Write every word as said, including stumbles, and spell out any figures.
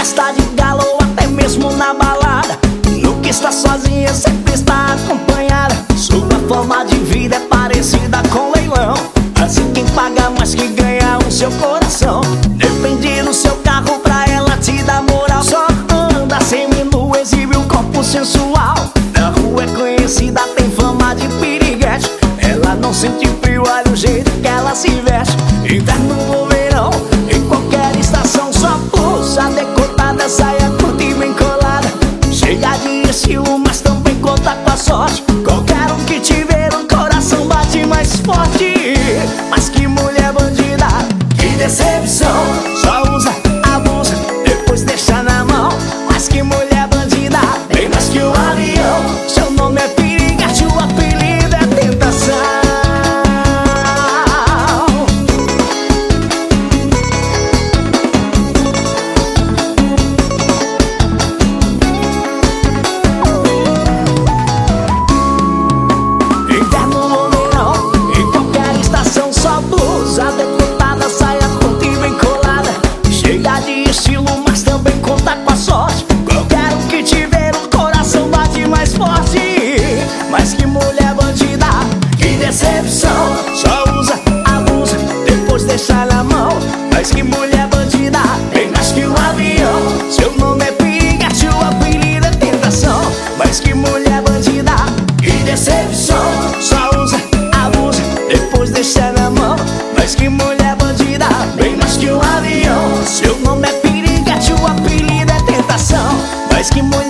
festa de gala ou até mesmo na balada. Nunca está sozinha, sempre está acompanhada. Sua forma de vida é parecida com leilão. Assim quem paga mais que ganha o seu coração. Depende do seu carro pra ela te dar moral. Só anda seminu, exibe o corpo sensual. Na rua é conhecida, tem fama de piriguete. Ela não sente frio, olha o jeito que ela se veste. Inverno ou verão, em qualquer estação, só usa decotada, saia curta e bem colada. Cheia de estilo, mas também conta com a sorte. Qualquer um que te ver, o coração bate mais forte. Mas que mulher bandida, que decepção. Só usa, abusa, depois deixa na mão. Mas que mulher bandida, bem mais que um avião. Seu nome é piriguete, o apelido é tentação. Inverno ou verão, em qualquer estação, só blusa decotada, saia curta e bem colada. Cheia de estilo, mas também conta com a sorte. Qualquer um que te ver, o coração bate mais forte. Mas que mulher bandida, que decepção. Só usa, abusa, depois deixa na mão. Mas que mulher bandida, bem mais que um avião. Seu nome é piriguete, o apelido é tentação. Mas que mulher bandida, que decepção. Só usa, abusa, depois deixa na mão. Mas que mulher bandida, bem mais que um avião. Seu nome é piriguete, o apelido é tentação. Mas que mulher